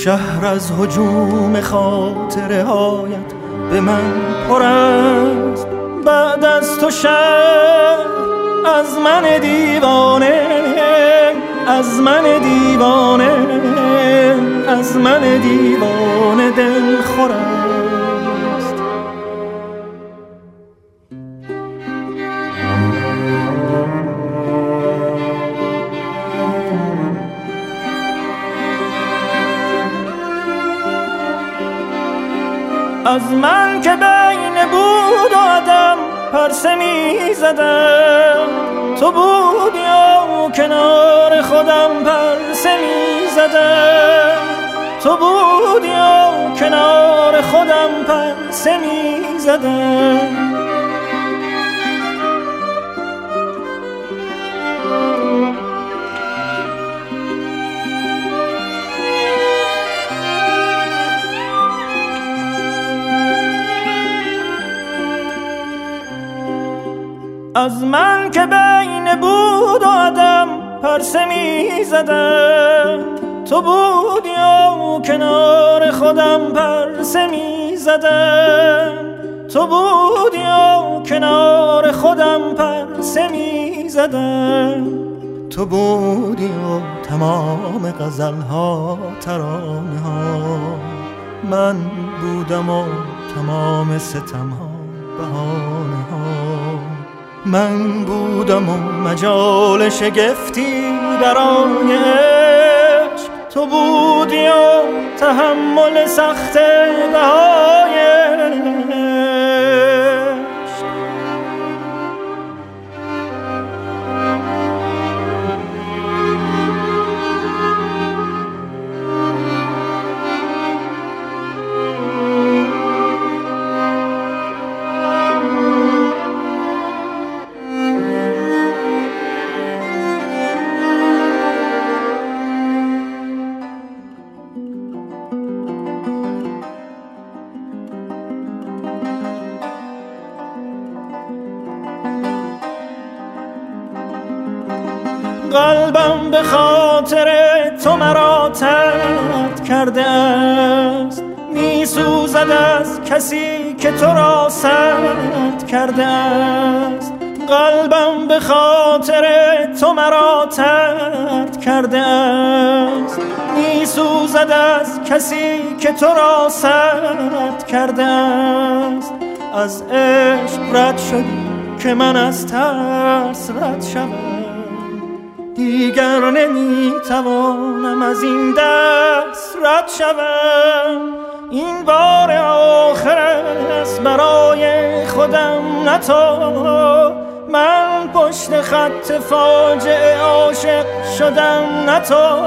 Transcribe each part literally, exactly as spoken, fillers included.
شهر از هجوم خاطره هایت به من پر است. بعد از تو شهر از من دیوانه، از من دیوانه، از من دیوانه دل خور است. از من که بین بود و عدم پرسه می زدم، تو بودی و کنار خودم پرسه می زدم، تو بودی و کنار خودم پرسه می زدم. از من که بین بود و عدم پرسه می زدم، تو بودی و کنار خودم پرسه می زدم، تو بودی و کنار خودم پرسه می زدم. تو بودی و تمام غزل‌ها ترانه ها، من بودم و تمام ستم‌ها بهانه ها. من بودم و مجال شگفتی برای عشق، تو بودی و تحمل سخت بهای عشق. قلبم به خاطر تو مرا ترد کرده است، می سوزد از کسی که تو را سرد کرده است. قلبم به خاطر تو مرا ترد کرده است، می سوزد از کسی که تو را سرد کرده است. از عشق رد شدی که من از ترس رد شوم، دیگر نمیتوانم از این دست رد شوم. این بار آخر است برای خودم نه تو، من پشت خط فاجعه عاشق شدم نه تو.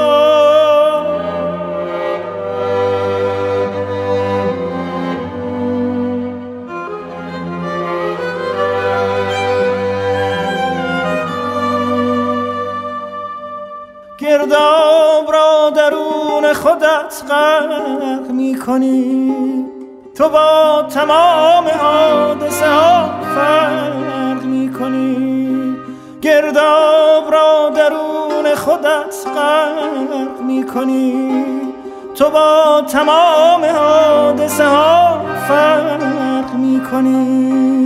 گرداب را درون خودت غرق می کنی، تو با تمام حادثه ها فرق می کنی. گرداب را درون خودت غرق می کنی، تو با تمام حادثه ها فرق می کنی.